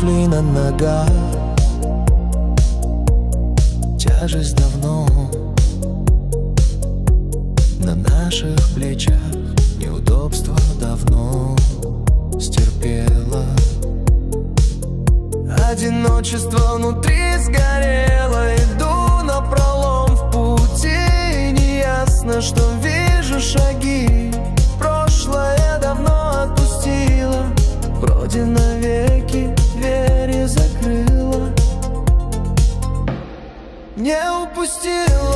туфли на ногах. Тяжесть давно на наших плечах, неудобства давно стерпела. Одиночество внутри сгорело, иду напролом в пути. Неясно, что вижу шаги, прошлое давно отпустила, вроде навеки двери закрыла. Не упустила